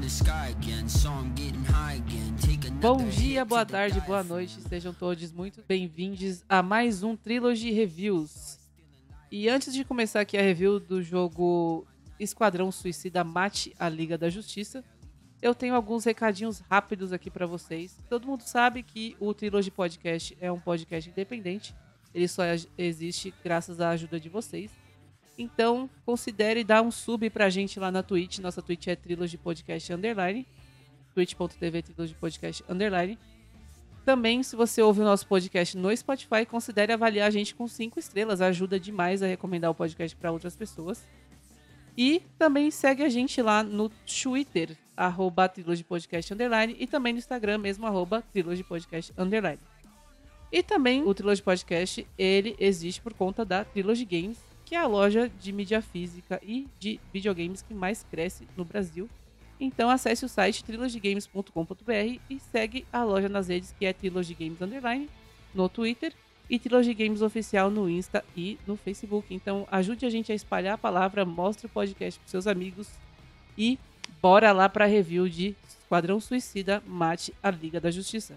Bom dia, boa tarde, boa noite, sejam todos muito bem-vindos a mais um Trilogy Reviews. E antes de começar aqui a review do jogo Esquadrão Suicida Mate a Liga da Justiça, eu tenho alguns recadinhos rápidos aqui pra vocês. Todo mundo sabe que o Trilogy Podcast é um podcast independente, ele só existe graças à ajuda de vocês. Então, considere dar um sub pra gente lá na Twitch. Nossa Twitch é Trilogy Podcast _, twitch.tv Trilogy Podcast _. Também, se você ouve o nosso podcast no Spotify, considere avaliar a gente com 5 estrelas. Ajuda demais a recomendar o podcast para outras pessoas. E também segue a gente lá no Twitter, @Trilogy Podcast _ e também no Instagram mesmo, @Trilogy Podcast _. E também o Trilogy Podcast, ele existe por conta da Trilogy Games, que é a loja de mídia física e de videogames que mais cresce no Brasil. Então acesse o site trilogygames.com.br e segue a loja nas redes, que é Trilogy Games _ no Twitter e Trilogy Games Oficial no Insta e no Facebook. Então ajude a gente a espalhar a palavra, mostre o podcast para seus amigos e bora lá para a review de Esquadrão Suicida Mate a Liga da Justiça.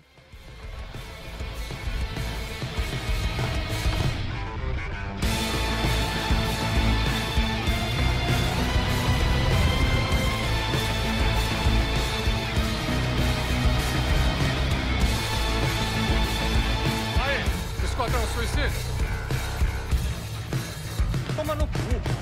Esquadrão Suicida! Toma no cu!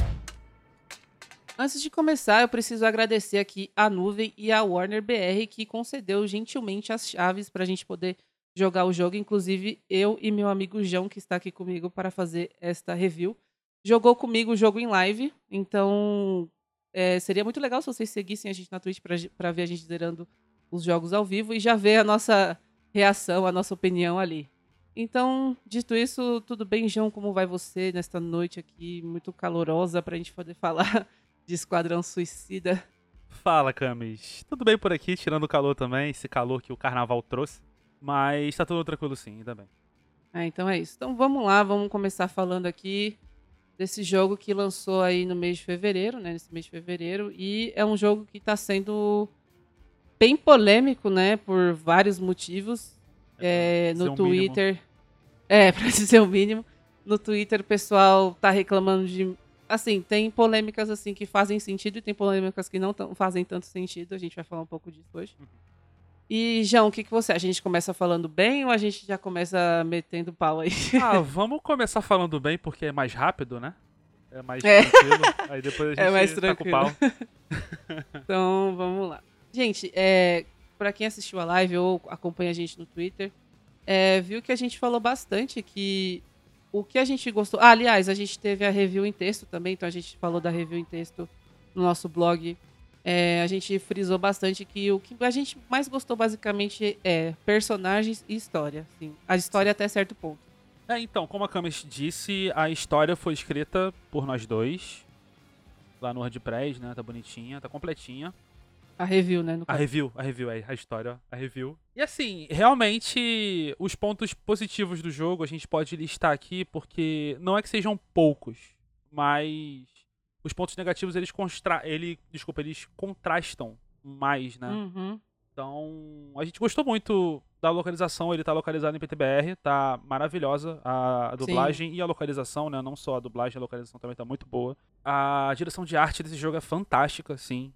Antes de começar, eu preciso agradecer aqui a Nuvem e a Warner BR, que concedeu gentilmente as chaves para a gente poder jogar o jogo. Inclusive, eu e meu amigo João, que está aqui comigo para fazer esta review, jogou comigo o jogo em live. Então, seria muito legal se vocês seguissem a gente na Twitch para ver a gente zerando os jogos ao vivo e já ver a nossa reação, a nossa opinião ali. Então, dito isso, tudo bem, João? Como vai você nesta noite aqui, muito calorosa, pra gente poder falar de Esquadrão Suicida? Fala, Camis. Tudo bem por aqui, tirando o calor também, esse calor que o carnaval trouxe. Mas tá tudo tranquilo sim, ainda bem. Então é isso. Então vamos lá, vamos começar falando aqui desse jogo que lançou aí no mês de fevereiro, né? Nesse mês de fevereiro. E é um jogo que tá sendo bem polêmico, né? Por vários motivos. No Twitter. Pra dizer o mínimo. No Twitter o pessoal tá reclamando de. Assim, tem polêmicas assim que fazem sentido e tem polêmicas que não fazem tanto sentido. A gente vai falar um pouco disso hoje. E, João, o que você acha? A gente começa falando bem ou a gente já começa metendo pau aí? Vamos começar falando bem porque é mais rápido, né? É mais tranquilo. Aí depois a gente mais tá com o pau. Então, vamos lá. Gente, pra quem assistiu a live ou acompanha a gente no Twitter, viu que a gente falou bastante que o que a gente gostou... aliás, a gente teve a review em texto também, então a gente falou da review em texto no nosso blog. A gente frisou bastante que o que a gente mais gostou basicamente é personagens e história. Assim, a história até certo ponto. Então, como a Camis disse, a história foi escrita por nós dois. Lá no WordPress, né? Tá bonitinha, tá completinha. A review, né? A review, a história, a review. E assim, realmente, os pontos positivos do jogo a gente pode listar aqui, porque não é que sejam poucos, mas os pontos negativos eles contrastam mais, né? Uhum. Então, a gente gostou muito da localização, ele tá localizado em PTBR, tá maravilhosa a dublagem. Sim. E a localização, né? Não só a dublagem, a localização também tá muito boa. A direção de arte desse jogo é fantástica, sim.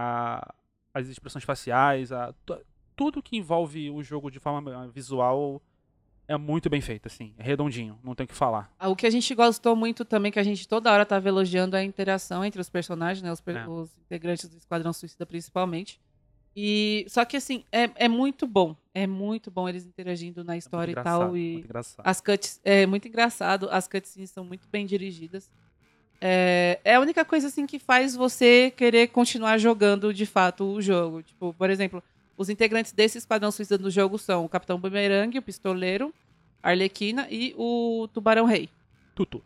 As expressões faciais, tudo que envolve o jogo de forma visual é muito bem feito, assim. É redondinho, não tem o que falar. O que a gente gostou muito também, que a gente toda hora tava elogiando, é a interação entre os personagens, né? Os integrantes do Esquadrão Suicida, principalmente. Só que, assim, é muito bom. É muito bom eles interagindo na história e tal. E muito engraçado. As cutscenes... É muito engraçado. As cutscenes são muito bem dirigidas. É a única coisa, assim, que faz você querer continuar jogando, de fato, o jogo. Tipo, por exemplo, os integrantes desse Esquadrão Suicida do jogo são o Capitão Boomerang, o Pistoleiro, a Arlequina e o Tubarão Rei. Tutu.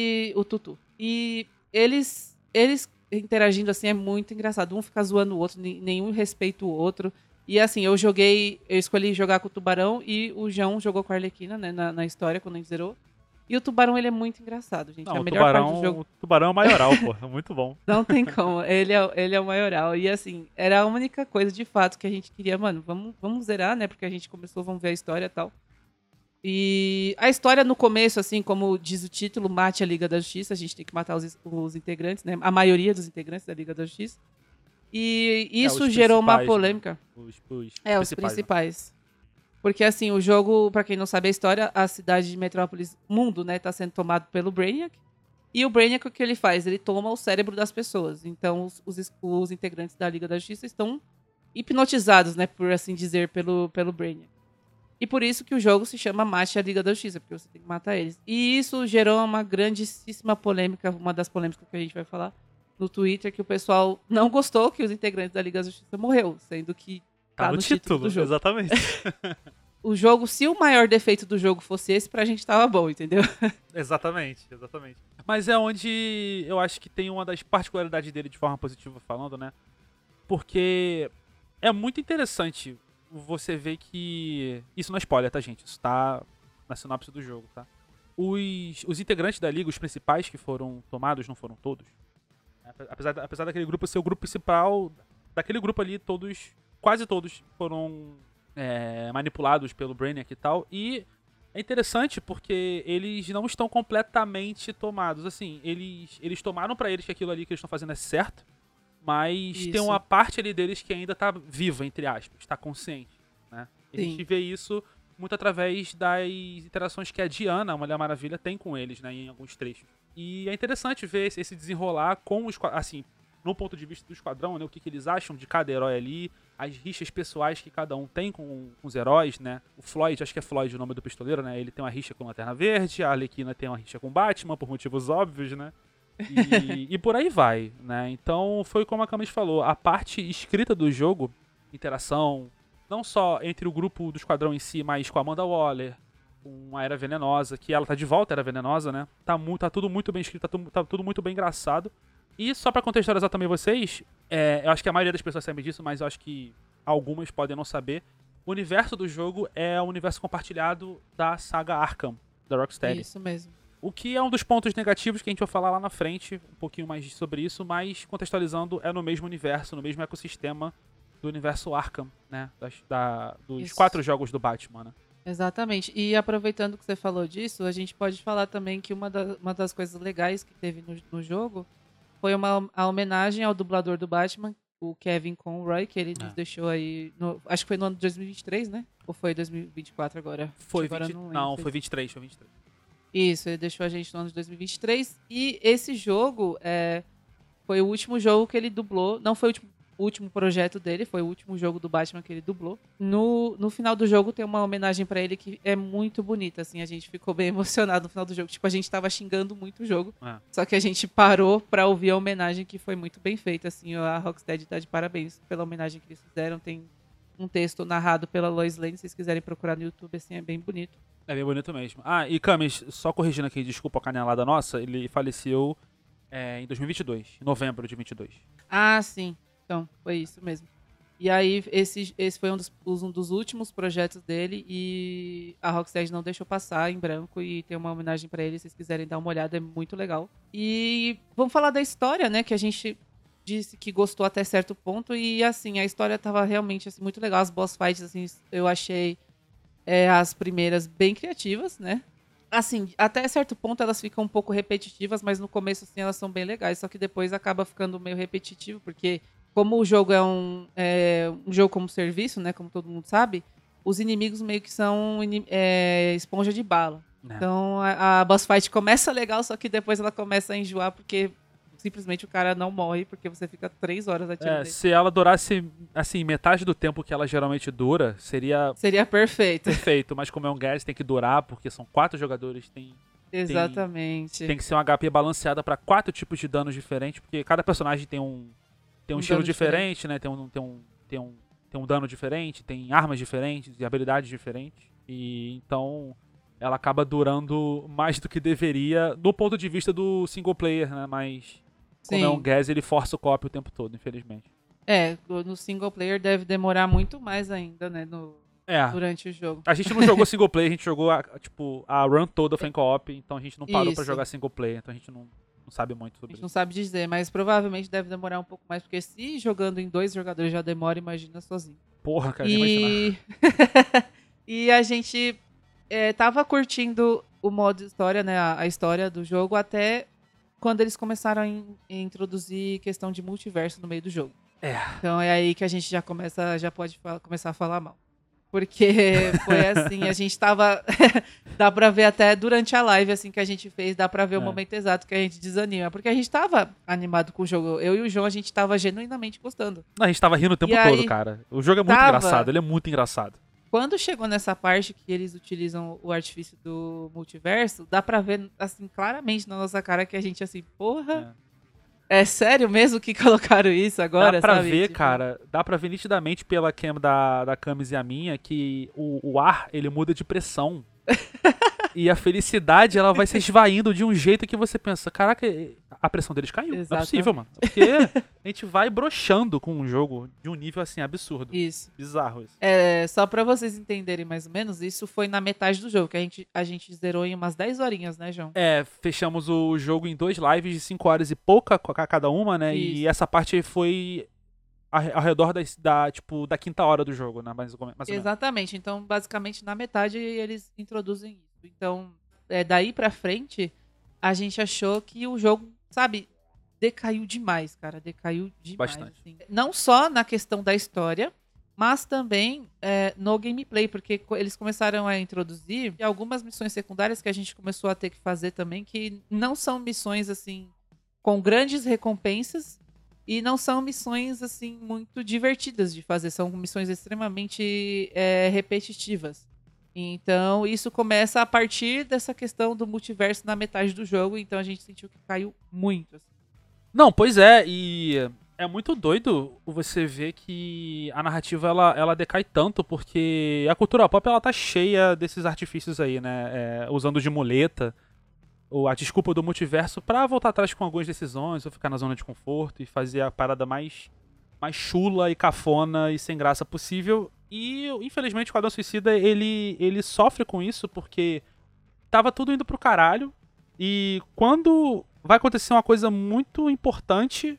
E eles interagindo assim é muito engraçado. Um fica zoando o outro, nenhum respeita o outro. E assim, eu escolhi jogar com o Tubarão e o João jogou com a Arlequina, né, na história, quando a gente zerou. E o tubarão, ele é muito engraçado, gente. Não, A o melhor parte do jogo... o tubarão é o maioral, pô. É muito bom. Não tem como. Ele é o maioral. E assim, era a única coisa de fato que a gente queria, mano, vamos zerar, né? Porque a gente começou, vamos ver a história e tal. E a história no começo, assim, como diz o título, mate a Liga da Justiça. A gente tem que matar os integrantes, né? A maioria dos integrantes da Liga da Justiça. E isso os gerou uma principais, né? polêmica. Os Né? principais. Porque, assim, o jogo, pra quem não sabe a história, a cidade de Metrópolis, mundo, né, tá sendo tomado pelo Brainiac. E o Brainiac, o que ele faz? Ele toma o cérebro das pessoas. Então, os integrantes da Liga da Justiça estão hipnotizados, né, por assim dizer, pelo Brainiac. E por isso que o jogo se chama Mate a Liga da Justiça, porque você tem que matar eles. E isso gerou uma grandíssima polêmica, uma das polêmicas que a gente vai falar no Twitter, que o pessoal não gostou que os integrantes da Liga da Justiça morreu, sendo que tá no título do jogo. Exatamente. O jogo, se o maior defeito do jogo fosse esse, pra gente tava bom, entendeu? Exatamente. Mas é onde eu acho que tem uma das particularidades dele de forma positiva falando, né? Porque é muito interessante você ver que... Isso não é spoiler, tá, gente? Isso tá na sinopse do jogo, tá? Os integrantes da liga, os principais que foram tomados, não foram todos. Apesar daquele grupo ser o grupo principal, daquele grupo ali, quase todos foram manipulados pelo Brainiac e tal. E é interessante porque eles não estão completamente tomados. Assim, eles tomaram pra eles que aquilo ali que eles estão fazendo é certo, mas Isso. tem uma parte ali deles que ainda tá viva, entre aspas, tá consciente, né? E a gente vê isso muito através das interações que a Diana, a Mulher Maravilha, tem com eles, né, em alguns trechos. E é interessante ver esse desenrolar com os... Assim, no ponto de vista do esquadrão, né, o que eles acham de cada herói ali, as rixas pessoais que cada um tem com os heróis, né? O Floyd, acho que é Floyd o nome do pistoleiro, né? Ele tem uma rixa com a Lanterna Verde, a Arlequina tem uma rixa com o Batman, por motivos óbvios, né? E por aí vai, né? Então foi como a Camis falou, a parte escrita do jogo, interação, não só entre o grupo do esquadrão em si, mas com a Amanda Waller, com a Era Venenosa, que ela tá de volta, a Era Venenosa, né? Tá tudo muito bem escrito, tá tudo muito bem engraçado. E só pra contextualizar também vocês, eu acho que a maioria das pessoas sabe disso, mas eu acho que algumas podem não saber. O universo do jogo é o universo compartilhado da saga Arkham, da Rocksteady. Isso mesmo. O que é um dos pontos negativos que a gente vai falar lá na frente, um pouquinho mais sobre isso, mas contextualizando, é no mesmo universo, no mesmo ecossistema do universo Arkham, né? Dos 4 jogos do Batman, né? Exatamente. E aproveitando que você falou disso, a gente pode falar também que uma das coisas legais que teve no jogo foi a homenagem ao dublador do Batman, o Kevin Conroy, que ele nos deixou aí, acho que foi no ano de 2023, né? Ou foi 2024 agora? Foi agora 20, foi 23. Isso, ele deixou a gente no ano de 2023. E esse jogo foi o último jogo que ele dublou. Não foi o último projeto dele, foi o último jogo do Batman que ele dublou. No final do jogo tem uma homenagem pra ele que é muito bonita, assim. A gente ficou bem emocionado no final do jogo. Tipo, a gente tava xingando muito o jogo. Só que a gente parou pra ouvir a homenagem, que foi muito bem feita, assim. A Rocksteady tá de parabéns pela homenagem que eles fizeram. Tem um texto narrado pela Lois Lane, se vocês quiserem procurar no YouTube, assim, é bem bonito. É bem bonito mesmo. E Camis, só corrigindo aqui, desculpa a canelada nossa, ele faleceu em 2022, em novembro de 22. Ah, sim. Então, foi isso mesmo. E aí, esse foi um dos últimos projetos dele e a Rocksteady não deixou passar em branco e tem uma homenagem pra ele, se vocês quiserem dar uma olhada, é muito legal. E vamos falar da história, né, que a gente disse que gostou até certo ponto e, assim, a história tava realmente, assim, muito legal. As boss fights, assim, eu achei as primeiras bem criativas, né? Assim, até certo ponto elas ficam um pouco repetitivas, mas no começo, assim, elas são bem legais. Só que depois acaba ficando meio repetitivo, porque como o jogo é um jogo como serviço, né? Como todo mundo sabe, os inimigos meio que são esponja de bala. Então a boss fight começa legal, só que depois ela começa a enjoar, porque simplesmente o cara não morre, porque você fica 3 horas atirando nele. Se ela durasse, assim, metade do tempo que ela geralmente dura, seria perfeito. Perfeito, mas como é um gas, tem que durar, porque são 4 jogadores, Exatamente. Tem que ser um HP balanceada pra 4 tipos de danos diferentes, porque cada personagem tem um estilo diferente, né? Tem um dano diferente, tem armas diferentes e habilidades diferentes. E então ela acaba durando mais do que deveria do ponto de vista do single player, né? Mas como é um gas, ele força o co-op o tempo todo, infelizmente. No single player deve demorar muito mais ainda, né? durante o jogo. A gente não jogou single player, a gente jogou a run toda foi em co-op, então a gente não parou pra jogar single player, então a gente não sabe muito sobre isso. A gente não sabe dizer, mas provavelmente deve demorar um pouco mais, porque se jogando em 2 jogadores já demora, imagina sozinho. Porra, cara, imaginar. E a gente tava curtindo o modo história, né, a história do jogo, até quando eles começaram a introduzir questão de multiverso no meio do jogo. Então é aí que a gente já pode começar a falar mal. Porque foi assim, a gente tava... dá pra ver até durante a live, assim, que a gente fez, dá pra ver o momento exato que a gente desanima. Porque a gente tava animado com o jogo. Eu e o João, a gente tava genuinamente gostando. A gente tava rindo o tempo todo, cara. O jogo é muito engraçado, ele é muito engraçado. Quando chegou nessa parte que eles utilizam o artifício do multiverso, dá pra ver, assim, claramente na nossa cara que a gente, assim, porra... É sério mesmo que colocaram isso agora? Dá pra sabe? ver, cara, dá pra ver nitidamente pela cam da Camis e a minha que o ar, ele muda de pressão. E a felicidade, ela vai se esvaindo de um jeito que você pensa, caraca, a pressão deles caiu. Exatamente. Não é possível, mano. Porque a gente vai broxando com um jogo de um nível, assim, absurdo. Isso. Bizarro isso. Só pra vocês entenderem mais ou menos, isso foi na metade do jogo, que a gente zerou em umas 10 horinhas, né, João? Fechamos o jogo em 2 lives de 5 horas e pouca cada uma, né? Isso. E essa parte foi ao redor da quinta hora do jogo, né? Mais ou menos. Exatamente. Então, basicamente, na metade eles introduzem isso. Então, daí pra frente, a gente achou que o jogo, sabe, decaiu demais, cara. Decaiu demais. Bastante. Assim. Não só na questão da história, mas também no gameplay, porque eles começaram a introduzir algumas missões secundárias que a gente começou a ter que fazer também, que não são missões, assim, com grandes recompensas, e não são missões, assim, muito divertidas de fazer. São missões extremamente repetitivas. Então, isso começa a partir dessa questão do multiverso na metade do jogo. Então, a gente sentiu que caiu muito. Assim. Não, pois é. E é muito doido você ver que a narrativa, ela decai tanto. Porque a cultura pop, ela tá cheia desses artifícios aí, né? Usando de muleta. Ou a desculpa do multiverso pra voltar atrás com algumas decisões, ou ficar na zona de conforto e fazer a parada mais chula e cafona e sem graça possível. E, infelizmente, o Esquadrão Suicida, ele sofre com isso porque tava tudo indo pro caralho. E quando vai acontecer uma coisa muito importante,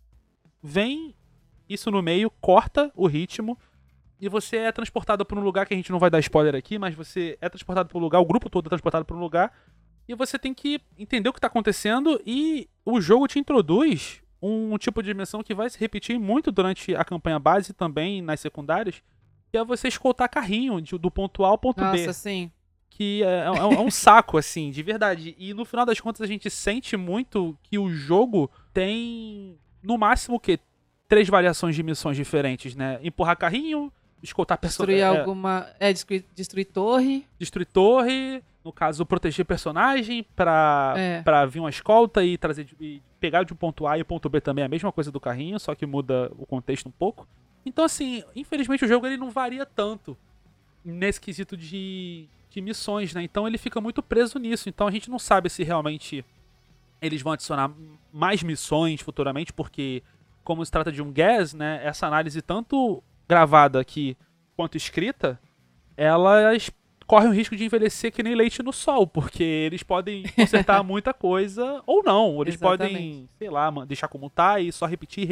vem isso no meio, corta o ritmo, e você é transportado pra um lugar que a gente não vai dar spoiler aqui, mas você é transportado pra um lugar, o grupo todo é transportado pra um lugar, e você tem que entender o que tá acontecendo, e o jogo te introduz um tipo de dimensão que vai se repetir muito durante a campanha base e também nas secundárias, que é você escoltar carrinho do ponto A ao ponto B. Nossa, sim. Que é um saco, assim, de verdade. E no final das contas a gente sente muito que o jogo tem, no máximo, o quê? 3 variações de missões diferentes, né? Empurrar carrinho, escoltar personagem. Destruir torre. Destruir torre, no caso, proteger personagem pra vir uma escolta e pegar de um ponto A e o ponto B também é a mesma coisa do carrinho, só que muda o contexto um pouco. Então, assim, infelizmente o jogo ele não varia tanto nesse quesito de missões, né? Então ele fica muito preso nisso. Então a gente não sabe se realmente eles vão adicionar mais missões futuramente, porque como se trata de um gas, né? Essa análise tanto gravada aqui quanto escrita, elas correm o risco de envelhecer que nem leite no sol, porque eles podem consertar muita coisa ou não. Eles podem, sei lá, deixar como tá e só repetir,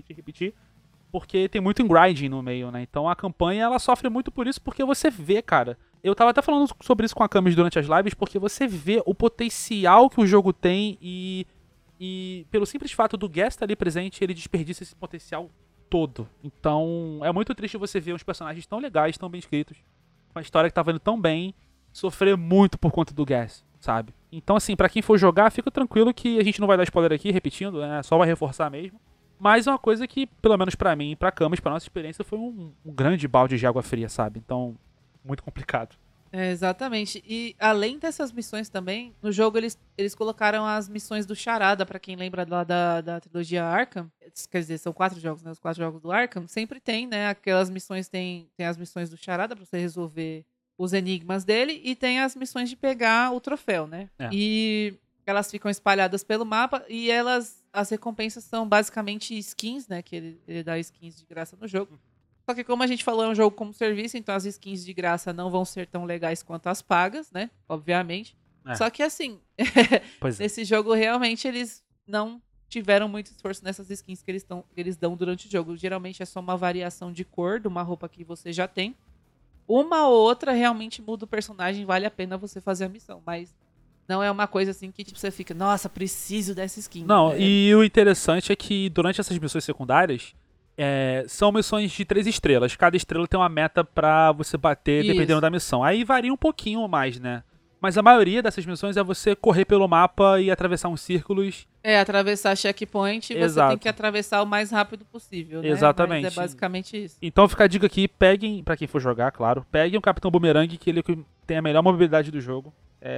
porque tem muito grinding no meio, né? Então a campanha, ela sofre muito por isso, porque você vê, cara. Eu tava até falando sobre isso com a Camis durante as lives, porque você vê o potencial que o jogo tem e pelo simples fato do guest estar ali presente, ele desperdiça esse potencial todo. Então é muito triste você ver uns personagens tão legais, tão bem escritos, com a história que tava indo tão bem, sofrer muito por conta do guest, sabe? Então assim, pra quem for jogar, fica tranquilo que a gente não vai dar spoiler aqui, repetindo, né? Só vai reforçar mesmo. Mas é uma coisa que, pelo menos pra mim e pra Camis, pra nossa experiência, foi um grande balde de água fria, sabe? Então, muito complicado. Exatamente. E além dessas missões também, no jogo eles colocaram as missões do Charada, pra quem lembra lá da trilogia Arkham. Quer dizer, são 4 jogos, né? Os 4 jogos do Arkham. Sempre tem, né? Aquelas missões, tem as missões do Charada pra você resolver os enigmas dele, e tem as missões de pegar o troféu, né? E elas ficam espalhadas pelo mapa, e as recompensas são basicamente skins, né? Que ele dá skins de graça no jogo. Só que como a gente falou, é um jogo como serviço, então as skins de graça não vão ser tão legais quanto as pagas, né? Obviamente. Só que assim, nesse jogo realmente eles não tiveram muito esforço nessas skins que eles dão durante o jogo. Geralmente é só uma variação de cor de uma roupa que você já tem. Uma ou outra realmente muda o personagem, vale a pena você fazer a missão, mas não é uma coisa assim que tipo, você fica, nossa, preciso dessa skin. Não, e o interessante é que durante essas missões secundárias, são missões de 3 estrelas. Cada estrela tem uma meta pra você bater dependendo da missão. Aí varia um pouquinho mais, né? Mas a maioria dessas missões é você correr pelo mapa e atravessar uns círculos. Atravessar checkpoint e você tem que atravessar o mais rápido possível, né? Exatamente. Mas é basicamente isso. Então fica a dica aqui, peguem, pra quem for jogar, claro, peguem o Capitão Boomerang, que ele tem a melhor mobilidade do jogo.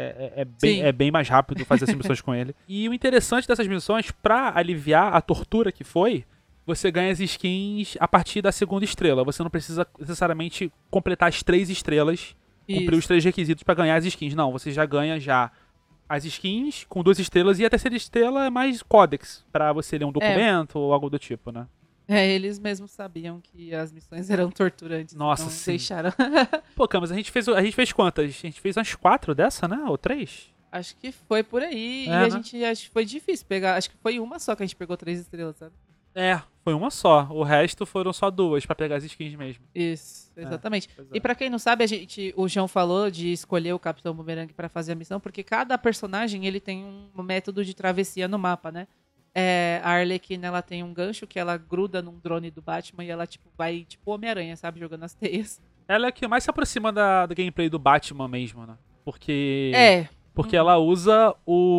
É bem mais rápido fazer essas missões com ele. E o interessante dessas missões, pra aliviar a tortura que foi, você ganha as skins a partir da 2ª estrela. Você não precisa necessariamente completar as 3 estrelas, cumprir os 3 requisitos pra ganhar as skins. Não, você já ganha as skins com 2 estrelas e a 3ª estrela é mais códex, pra você ler um documento ou algo do tipo, né? Eles mesmos sabiam que as missões eram torturantes. Nossa, então sim. Deixaram. Pô, Camus, a gente fez quantas? A gente fez umas 4 dessa, né? Ou 3? Acho que foi por aí. E a gente acho que foi difícil pegar. Acho que foi uma só que a gente pegou 3 estrelas, sabe? Foi uma só. O resto foram só 2 pra pegar as skins mesmo. Isso, exatamente. E pra quem não sabe, o João falou de escolher o Capitão Boomerang pra fazer a missão, porque cada personagem ele tem um método de travessia no mapa, né? A Arlequina, ela tem um gancho que ela gruda num drone do Batman e ela vai tipo Homem-Aranha, sabe? Jogando as teias. Ela é a que mais se aproxima do gameplay do Batman mesmo, né? Porque... Porque ela usa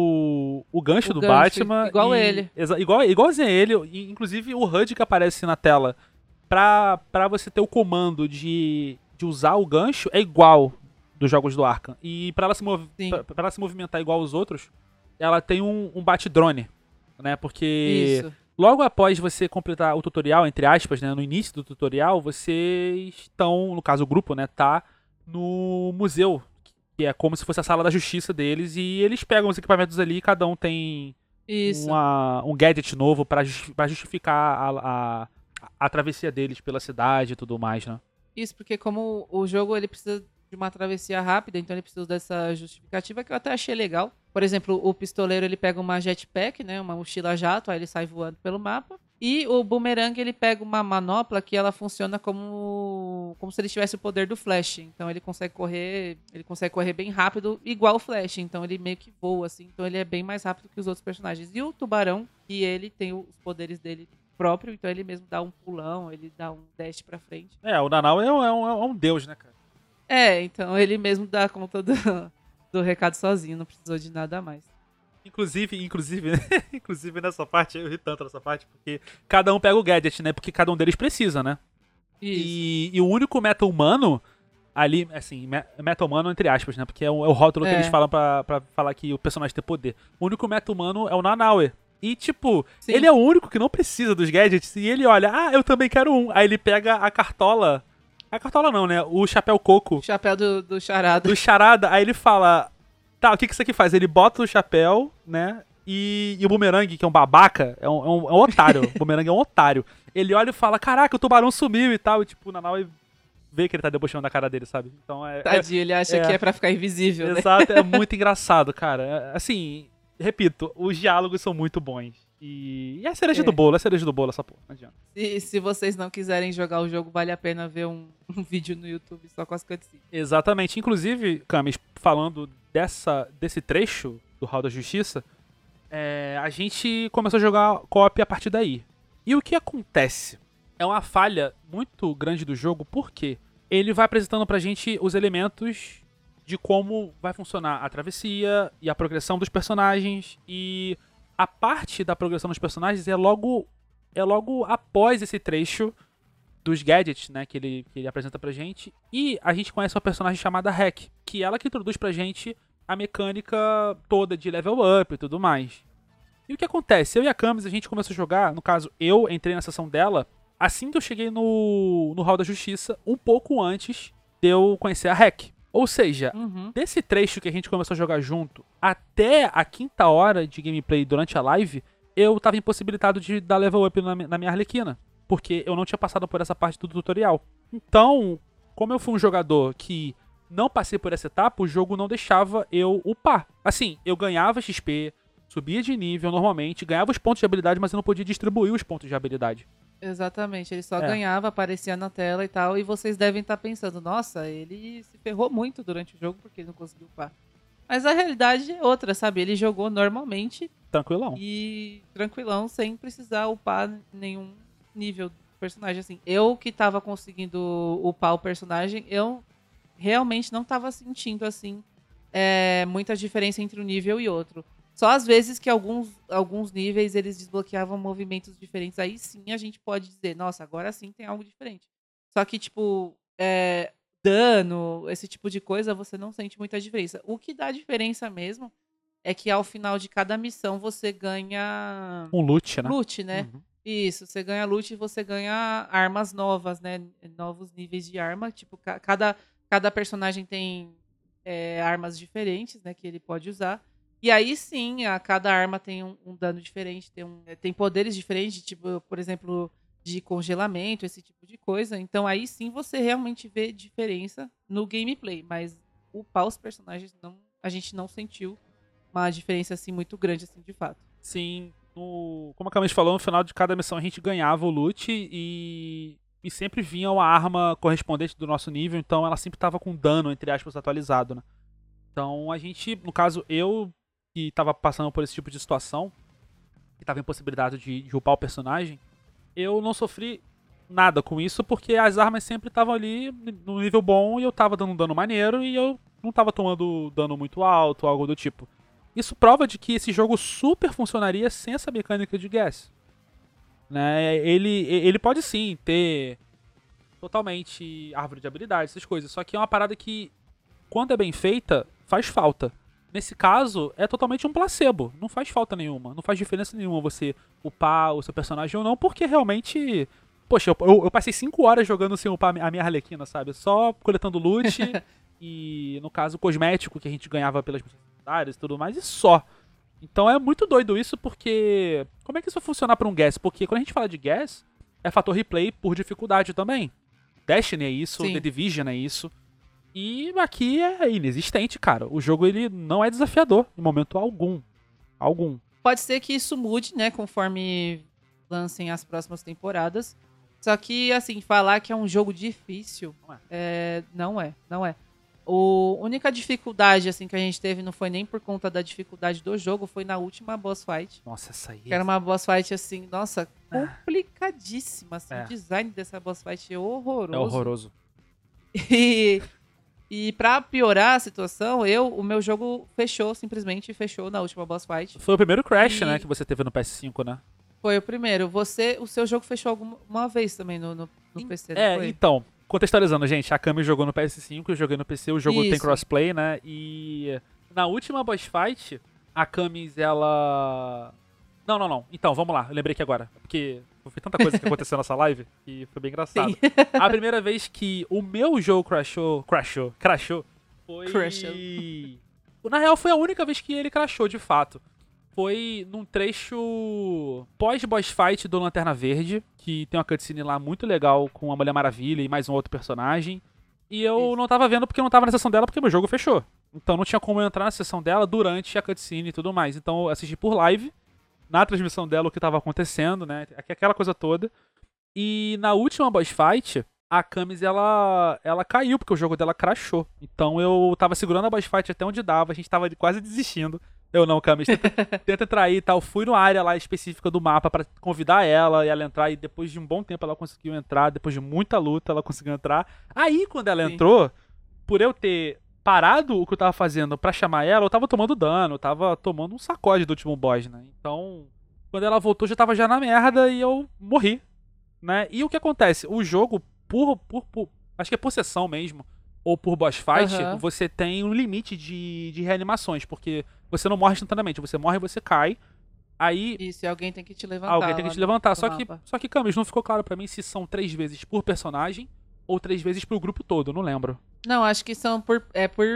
o gancho do Batman. Igual ele. Igualzinho a ele. Inclusive o HUD que aparece na tela pra você ter o comando de usar o gancho é igual dos jogos do Arkham. E pra ela se movimentar igual aos outros, ela tem um bate-drone, né? Porque logo após você completar o tutorial, entre aspas, né? No início do tutorial, vocês estão, no caso o grupo, né? Tá no museu, que é como se fosse a sala da justiça deles, e eles pegam os equipamentos ali e cada um tem um gadget novo pra justificar a travessia deles pela cidade e tudo mais, né? Isso, porque como o jogo ele precisa de uma travessia rápida, então ele precisa dessa justificativa que eu até achei legal. Por exemplo, o pistoleiro ele pega uma jetpack, né, uma mochila jato, aí ele sai voando pelo mapa. E o Boomerang ele pega uma manopla que ela funciona como se ele tivesse o poder do Flash. Então ele consegue correr bem rápido, igual o Flash. Então ele meio que voa assim, então ele é bem mais rápido que os outros personagens. E o Tubarão, que ele tem os poderes dele próprio, então ele mesmo dá um pulão, ele dá um dash pra frente. O Nanau é um deus, né, cara? Então ele mesmo dá conta do recado sozinho, não precisou de nada a mais. Inclusive nessa parte, eu ri tanto nessa parte, porque cada um pega o gadget, né? Porque cada um deles precisa, né? Isso. E o único meta-humano ali, assim, meta-humano entre aspas, né? Porque é o rótulo que eles falam pra falar que o personagem tem poder. O único meta-humano é o Nanaue. E, tipo, ele é o único que não precisa dos gadgets, e ele olha, eu também quero um. Aí ele pega a cartola. A cartola não, né? O chapéu coco. O chapéu do charada. Do charada. Aí ele fala, tá, o que isso aqui faz? Ele bota o chapéu, né? E o Boomerang, que é um babaca, é um otário. O Boomerang é um otário. Ele olha e fala, caraca, o tubarão sumiu e tal. E, tipo, o Nanau vê que ele tá debochando da cara dele, sabe? Então Tadinho, ele acha que é pra ficar invisível, né? Exato, é muito engraçado, cara. Assim, repito, os diálogos são muito bons. E é a cereja do bolo, essa porra, não adianta. Se vocês não quiserem jogar o jogo, vale a pena ver um vídeo no YouTube só com as cutscenes. Exatamente. Inclusive, Camis, falando desse trecho do Hall da Justiça, a gente começou a jogar co-op a partir daí. E o que acontece? É uma falha muito grande do jogo, porque ele vai apresentando pra gente os elementos de como vai funcionar a travessia e a progressão dos personagens, e a parte da progressão dos personagens é logo após esse trecho dos gadgets, né, que ele apresenta pra gente. E a gente conhece uma personagem chamada Hack, que é ela que introduz pra gente a mecânica toda de level up e tudo mais. E o que acontece? Eu e a Camis, a gente começou a jogar, no caso, eu entrei na sessão dela assim que eu cheguei no Hall da Justiça, um pouco antes de eu conhecer a Hack. Ou seja, desse trecho que a gente começou a jogar junto até a 5ª hora de gameplay durante a live, eu tava impossibilitado de dar level up na minha Arlequina. porque eu não tinha passado por essa parte do tutorial. Então, como eu fui um jogador que não passei por essa etapa, o jogo não deixava eu upar. Assim, eu ganhava XP, subia de nível normalmente, ganhava os pontos de habilidade, mas eu não podia distribuir os pontos de habilidade. Exatamente, ele só ganhava, aparecia na tela e tal, e vocês devem estar pensando, nossa, ele se ferrou muito durante o jogo porque ele não conseguiu upar. Mas a realidade é outra, sabe? Ele jogou normalmente. Tranquilão. E tranquilão, sem precisar upar nenhum nível do personagem. Assim, eu que tava conseguindo upar o personagem, eu realmente não tava sentindo, assim, muita diferença entre um nível e outro. Só às vezes que alguns níveis eles desbloqueavam movimentos diferentes. Aí sim a gente pode dizer, nossa, agora sim tem algo diferente. Só que, tipo, dano, esse tipo de coisa, você não sente muita diferença. O que dá diferença mesmo é que ao final de cada missão você ganha... Um loot, né? Loot, né? Uhum. Isso, você ganha loot e você ganha armas novas, né? Novos níveis de arma. Tipo, cada personagem tem armas diferentes, né? Que ele pode usar. E aí sim, cada arma tem um dano diferente, tem poderes diferentes, tipo, por exemplo, de congelamento, esse tipo de coisa. Então aí sim você realmente vê diferença no gameplay, mas upar os personagens a gente não sentiu uma diferença assim muito grande, assim, de fato. Sim, como a Camis falou, no final de cada missão a gente ganhava o loot e sempre vinha uma arma correspondente do nosso nível, então ela sempre tava com dano, entre aspas, atualizado, né? Então a gente, no caso, eu que tava passando por esse tipo de situação, que tava impossibilitado de upar o personagem, eu não sofri nada com isso, porque as armas sempre estavam ali no nível bom e eu tava dando um dano maneiro e eu não tava tomando dano muito alto, algo do tipo. Isso prova de que esse jogo super funcionaria sem essa mecânica de gas. Né? Ele pode sim ter totalmente árvore de habilidades, essas coisas, só que é uma parada que, quando é bem feita, faz falta. Nesse caso, é totalmente um placebo. Não faz falta nenhuma. Não faz diferença nenhuma você upar o seu personagem ou não, porque realmente... Poxa, eu passei 5 horas jogando sem upar a minha Arlequina, sabe? Só coletando loot e, no caso, cosmético que a gente ganhava pelas missões secundárias e tudo mais, e só. Então é muito doido isso, porque... Como é que isso vai funcionar pra um gas? Porque quando a gente fala de gas, é fator replay por dificuldade também. Destiny é isso, Sim. The Division é isso. E aqui é inexistente, cara. O jogo ele não é desafiador em momento algum. Algum. Pode ser que isso mude, né, conforme lancem as próximas temporadas. Só que, assim, falar que é um jogo difícil, não é. A única dificuldade, assim, que a gente teve não foi nem por conta da dificuldade do jogo, foi na última boss fight. Nossa, essa aí... Que era uma boss fight, assim, nossa, complicadíssima, assim. O design dessa boss fight é horroroso. É horroroso. E pra piorar a situação, o meu jogo simplesmente fechou na última boss fight. Foi o primeiro Crash, né, que você teve no PS5, né? Foi o primeiro. O seu jogo fechou alguma vez também no PC, não foi? Então, contextualizando, gente, a Kami jogou no PS5, eu joguei no PC, o jogo tem crossplay, né? E na última boss fight, a Camis, ela... Não. Então, vamos lá, eu lembrei aqui agora. Porque foi tanta coisa que aconteceu nessa live que foi bem engraçado. Sim. A primeira vez que o meu jogo crashou foi... Crashou. Na real, foi a única vez que ele crashou, de fato. Foi num trecho pós-boss fight do Lanterna Verde, que tem uma cutscene lá muito legal com a Mulher Maravilha e mais um outro personagem. E eu não tava vendo porque eu não tava na sessão dela, porque meu jogo fechou. Então não tinha como eu entrar na sessão dela durante a cutscene e tudo mais. Então eu assisti por live, na transmissão dela, o que tava acontecendo, né? Aquela coisa toda. E na última boss fight, a Camis, ela caiu, porque o jogo dela crashou. Então eu tava segurando a boss fight até onde dava, a gente tava quase desistindo. Eu não, Camis, tenta entrar aí e tal. Fui numa área lá específica do mapa pra convidar ela e ela entrar. E depois de um bom tempo ela conseguiu entrar. Depois de muita luta ela conseguiu entrar. Aí quando ela entrou, por eu ter parado o que eu tava fazendo pra chamar ela, eu tava tomando dano. Eu tava tomando um sacode do último boss, né? Então, quando ela voltou, já tava na merda e eu morri, né? E o que acontece? O jogo, acho que é por sessão mesmo, ou por boss fight, você tem um limite de reanimações, porque você não morre instantaneamente, você morre e você cai. Aí... Isso, e alguém tem que te levantar. Alguém tem que te levantar. Só que, Camis, não ficou claro pra mim se são 3 vezes por personagem ou 3 vezes pro grupo todo, não lembro. Não, acho que são por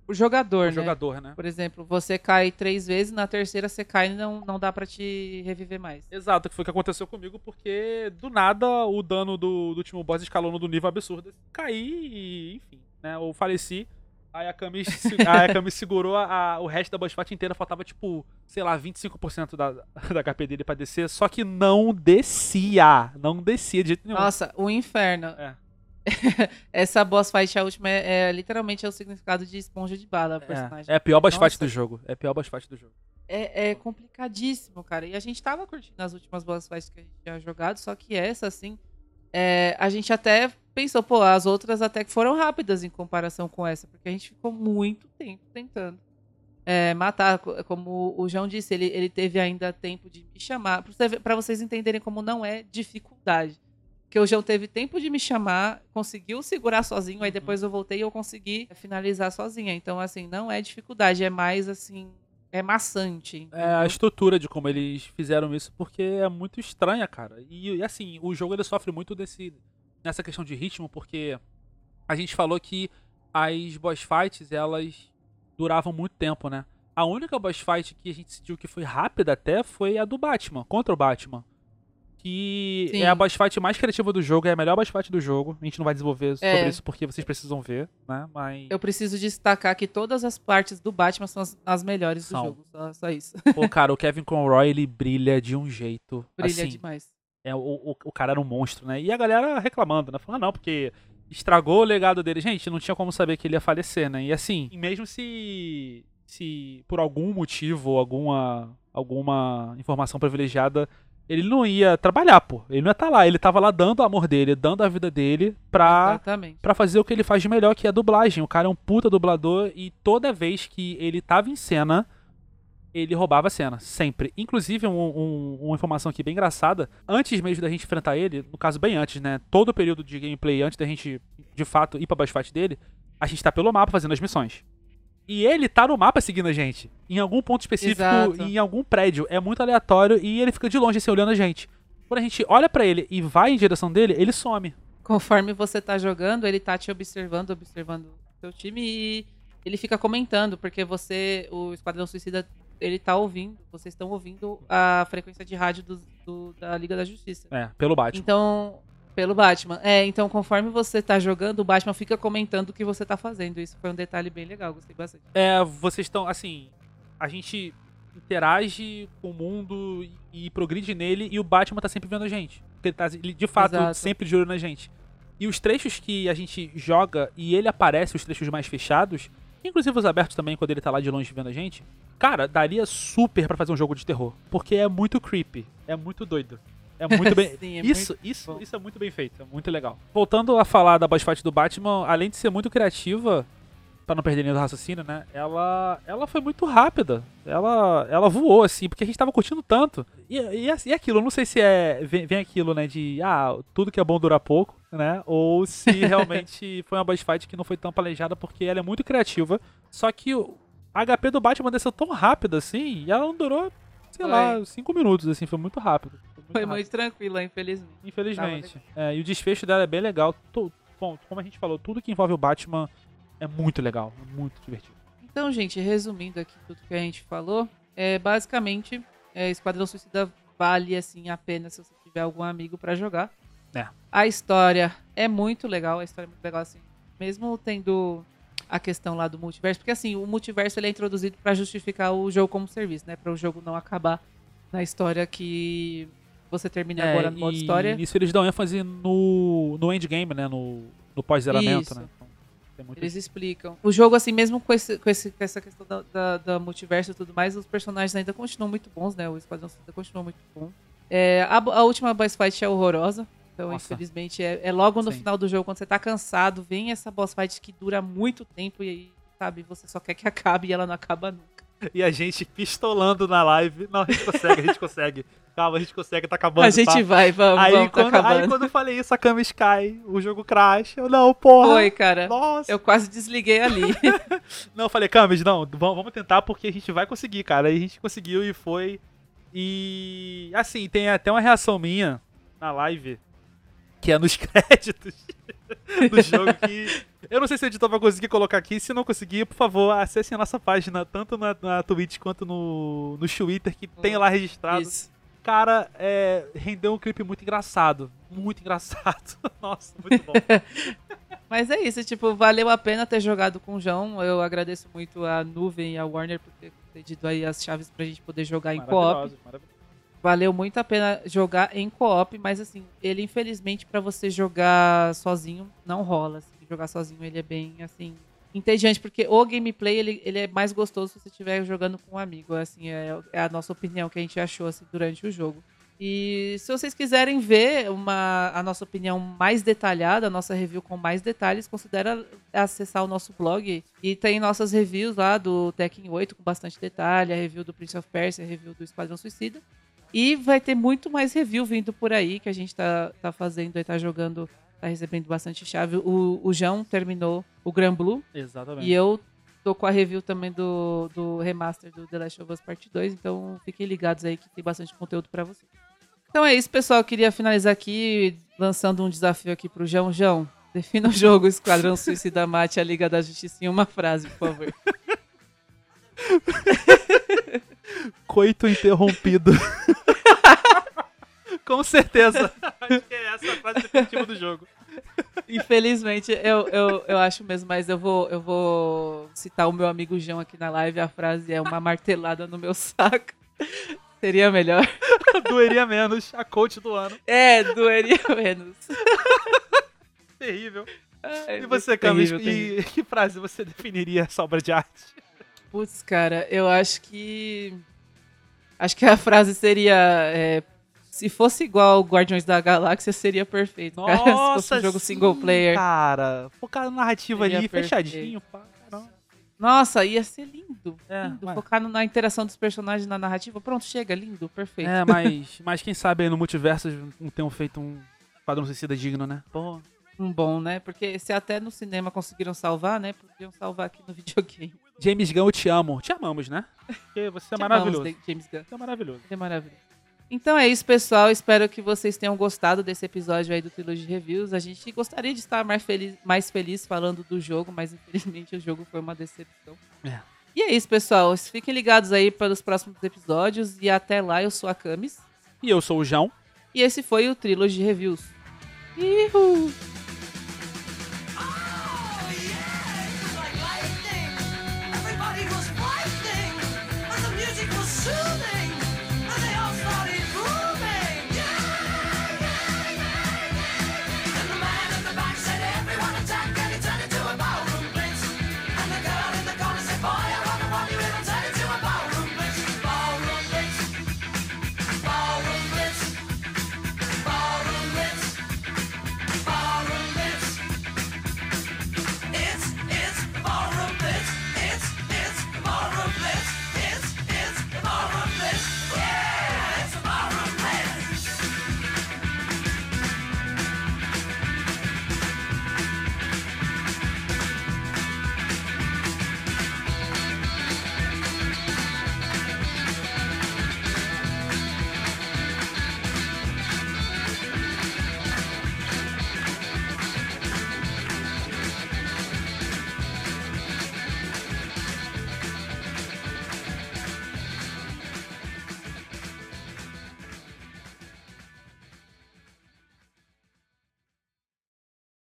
jogador, né? jogador, né? Por exemplo, você cai 3 vezes, na terceira você cai e não dá pra te reviver mais. Exato, que foi o que aconteceu comigo, porque do nada o dano do último boss escalou no nível absurdo. Caí e, enfim, né? Eu faleci. Aí a Kami segurou o resto da boss fight inteira, faltava tipo, sei lá, 25% da HP dele pra descer, só que não descia de jeito nenhum. Nossa, o inferno. É. Essa boss fight, a última, literalmente o significado de esponja de bala, o personagem. É a pior boss fight Nossa. do jogo. É a pior boss fight do jogo. É complicadíssimo, cara. E a gente tava curtindo as últimas boss fights que a gente tinha jogado, só que essa, assim, a gente até pensou, pô, as outras até que foram rápidas em comparação com essa, porque a gente ficou muito tempo tentando matar. Como o João disse, ele teve ainda tempo de me chamar, pra vocês entenderem como não é dificuldade. Que o João teve tempo de me chamar, conseguiu segurar sozinho, aí depois eu voltei e eu consegui finalizar sozinha. Então, assim, não é dificuldade, é mais, assim, é maçante. Entendeu? É a estrutura de como eles fizeram isso, porque é muito estranha, cara. E assim, o jogo ele sofre muito nessa questão de ritmo, porque a gente falou que as boss fights, elas duravam muito tempo, né? A única boss fight que a gente sentiu que foi rápida até foi a do Batman, contra o Batman. Que Sim. é a boss fight mais criativa do jogo, é a melhor boss fight do jogo. A gente não vai desenvolver sobre isso porque vocês precisam ver, né? Mas eu preciso destacar que todas as partes do Batman são as melhores do jogo. Só isso. Pô, cara, o Kevin Conroy, ele brilha de um jeito. Brilha assim, demais. O cara era um monstro, né? E a galera reclamando, né? Falando, não, porque estragou o legado dele. Gente, não tinha como saber que ele ia falecer, né? E assim, mesmo se por algum motivo, alguma informação privilegiada, ele não ia trabalhar, pô. Ele não ia estar lá. Ele tava lá dando o amor dele, dando a vida dele pra fazer o que ele faz de melhor, que é a dublagem. O cara é um puta dublador e toda vez que ele tava em cena, ele roubava a cena. Sempre. Inclusive, uma informação aqui bem engraçada. Antes mesmo da gente enfrentar ele, no caso bem antes, né? Todo o período de gameplay, antes da gente, de fato, ir pra boss fight dele, a gente tá pelo mapa fazendo as missões. E ele tá no mapa seguindo a gente. Em algum ponto específico, Exato. em algum prédio. É muito aleatório e ele fica de longe, assim, olhando a gente. Quando a gente olha pra ele e vai em direção dele, ele some. Conforme você tá jogando, ele tá te observando o seu time e ele fica comentando, porque o Esquadrão Suicida, ele tá ouvindo, vocês estão ouvindo a frequência de rádio da Liga da Justiça. Pelo Batman. Então, pelo Batman. Então conforme você tá jogando, o Batman fica comentando o que você tá fazendo. Isso foi um detalhe bem legal, gostei bastante. Vocês estão, assim, a gente interage com o mundo e progride nele e o Batman tá sempre vendo a gente. Porque ele de fato, Exato. sempre de olho na gente. E os trechos que a gente joga e ele aparece, os trechos mais fechados, inclusive os abertos também, quando ele tá lá de longe vendo a gente, cara, daria super pra fazer um jogo de terror. Porque é muito creepy, é muito doido. É muito bem. Sim, isso é muito bem feito, é muito legal. Voltando a falar da boss fight do Batman, além de ser muito criativa, pra não perder nenhum do raciocínio, né? Ela foi muito rápida. Ela voou, assim, porque a gente tava curtindo tanto. E aquilo, eu não sei se vem aquilo, né? De tudo que é bom dura pouco, né? Ou se realmente foi uma boss fight que não foi tão planejada, porque ela é muito criativa. Só que o HP do Batman desceu tão rápido assim, e ela não durou, sei lá, 5 minutos, assim, foi muito rápido. Foi muito tranquila, infelizmente. Infelizmente. E o desfecho dela é bem legal. Bom, como a gente falou, tudo que envolve o Batman é muito legal, é muito divertido. Então, gente, resumindo aqui tudo que a gente falou, basicamente, Esquadrão Suicida vale, assim, a pena se você tiver algum amigo pra jogar. A história é muito legal, assim, mesmo tendo a questão lá do multiverso, porque, assim, o multiverso ele é introduzido pra justificar o jogo como serviço, né, para o jogo não acabar na história que você termina agora no modo história. Isso eles dão ênfase no endgame, né, no pós-zeramento, né. Eles explicam. O jogo, assim, mesmo com essa questão da multiverso e tudo mais, os personagens ainda continuam muito bons, né? O Esquadrão Suicida continua muito bom. A última boss fight é horrorosa. Então, Nossa. Infelizmente, logo no Sim. final do jogo, quando você tá cansado, vem essa boss fight que dura muito tempo e aí, sabe, você só quer que acabe e ela não acaba nunca. E a gente pistolando na live. Não, a gente consegue. Calma, a gente consegue, tá acabando. A gente vai, vamos, Aí tá acabando. quando eu falei isso, a câmera cai, o jogo crash. Eu, não, porra. Foi, cara. Nossa. Eu quase desliguei ali. Não, eu falei, Camis, não, vamos tentar porque a gente vai conseguir, cara. Aí a gente conseguiu e foi. E assim, tem até uma reação minha na live que é nos créditos do jogo, que eu não sei se o editor vai conseguir colocar aqui. Se não conseguir, por favor, acessem a nossa página, tanto na Twitch quanto no Twitter, que tem lá registrado. Isso. Cara, rendeu um clipe muito engraçado. Muito engraçado. Nossa, muito bom. Mas é isso, tipo, valeu a pena ter jogado com o João. Eu agradeço muito a Nuvem e a Warner por ter pedido aí as chaves pra gente poder jogar em co-op. Valeu muito a pena jogar em co-op, mas assim, ele infelizmente pra você jogar sozinho não rola. Assim, jogar sozinho ele é bem, assim, entediante, porque o gameplay ele é mais gostoso se você estiver jogando com um amigo. Assim, é a nossa opinião que a gente achou assim, durante o jogo. E se vocês quiserem ver a nossa opinião mais detalhada, a nossa review com mais detalhes, considera acessar o nosso blog. E tem nossas reviews lá do Tekken 8 com bastante detalhe, a review do Prince of Persia, a review do Esquadrão Suicida. E vai ter muito mais review vindo por aí, que a gente tá fazendo e tá jogando, tá recebendo bastante chave. O João terminou o Gran Blue. Exatamente. E eu tô com a review também do remaster do The Last of Us Part 2, então fiquem ligados aí que tem bastante conteúdo pra vocês. Então é isso, pessoal. Eu queria finalizar aqui lançando um desafio aqui pro João. João, defina o jogo Esquadrão Suicida Mate a Liga da Justiça em uma frase, por favor. Coito interrompido. Com certeza. Acho que é essa a frase definitiva do jogo. Infelizmente, eu acho mesmo, mas eu vou citar o meu amigo João aqui na live. A frase é uma martelada no meu saco. Seria melhor. Doeria menos, a coach do ano. Doeria menos. Terrível. E você, Camis, que frase você definiria essa obra de arte? Putz, cara, eu acho que a frase seria se fosse igual ao Guardiões da Galáxia, seria perfeito. Nossa, cara. Se fosse um jogo single player. Cara, focar na narrativa ali, perfeito. fechadinho, pá. Nossa, ia ser lindo. Lindo. Mas... Focar na interação dos personagens na narrativa. Pronto, chega, lindo, perfeito. Mas quem sabe aí no multiverso não tenham feito um Esquadrão Suicida digno, né? Porra. Um bom, né? Porque se até no cinema conseguiram salvar, né? Podiam salvar aqui no videogame. James Gunn, eu te amo. Te amamos, né? Porque você é maravilhoso. James Gunn. Você é maravilhoso. Você é maravilhoso. Então é isso, pessoal. Espero que vocês tenham gostado desse episódio aí do Trilogy Reviews. A gente gostaria de estar mais feliz falando do jogo, mas infelizmente o jogo foi uma decepção. E é isso, pessoal. Fiquem ligados aí para os próximos episódios. E até lá, eu sou a Camis. E eu sou o João. E esse foi o Trilogy Reviews. Uhul!